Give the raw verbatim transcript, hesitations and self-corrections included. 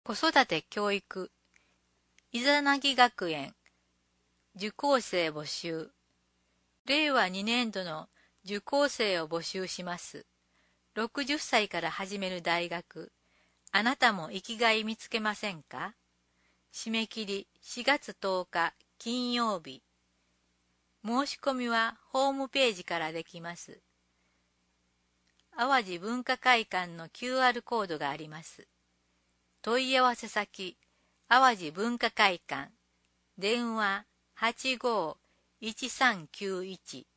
子育て教育、イザナギ学園、受講生募集。れいわにねんどの受講生を募集します。ろくじゅっさいから始める大学。あなたも生きがい見つけませんか？締め切りしがつとおか金曜日。申し込みはホームページからできます。淡路文化会館の キューアール コードがあります。問い合わせ先、淡路文化会館、電話はちごーいちさんきゅういち